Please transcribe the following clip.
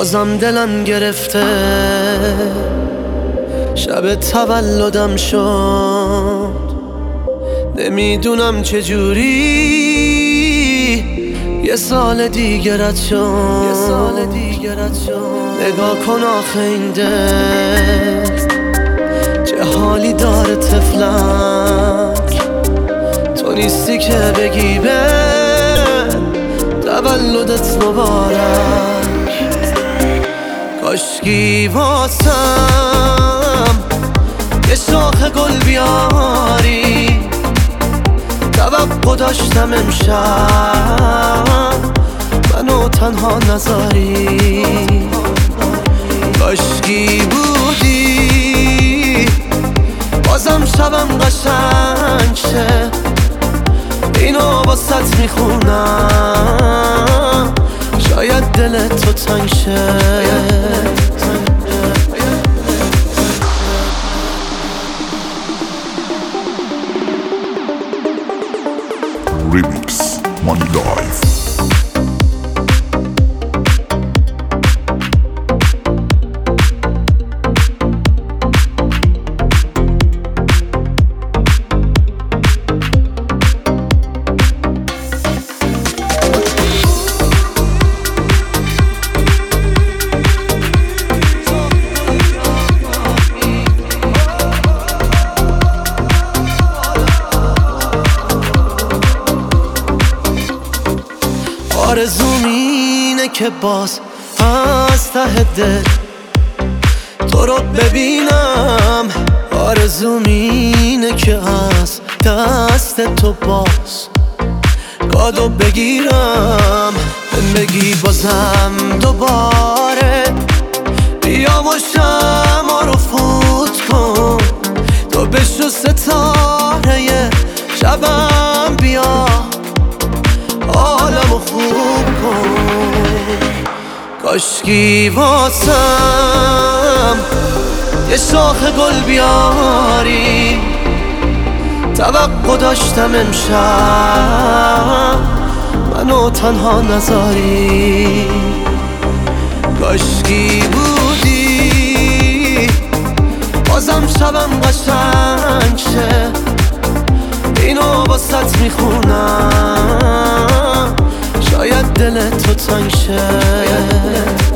بازم دلم گرفته، شب تولدم شد، نمیدونم چجوری یه سال دیگرت شد. نگاه کن آخه این دل چه حالی داره طفلک، تو نیستی که بگی به تولدت مبارک. کاشکی واسم یه شاخ گل بیاری، توقع داشتم امشب منو تنها نذاری. کاشکی بودی بازم شبم قشنگ شه، اینو باست میخونم شاید دلت تو تنگ شه. Remix Money Life. آرزوم اینه که باز از ته دل تو رو ببینم، آرزوم اینه که از دست تو باز کادو بگیرم، بگی بازم دوباره بیا و شمع رو فوت کن، تو بشو ستاره شبم بیا عالمو خوب کن. کاشکی واسم یه شاخ گل بیاری، توقع داشتم امشب منو تنها نذاری. کاشکی بودی بازم شبم قشنگ شه، اینو باست میخونم شاید دلت تو تنگ شه.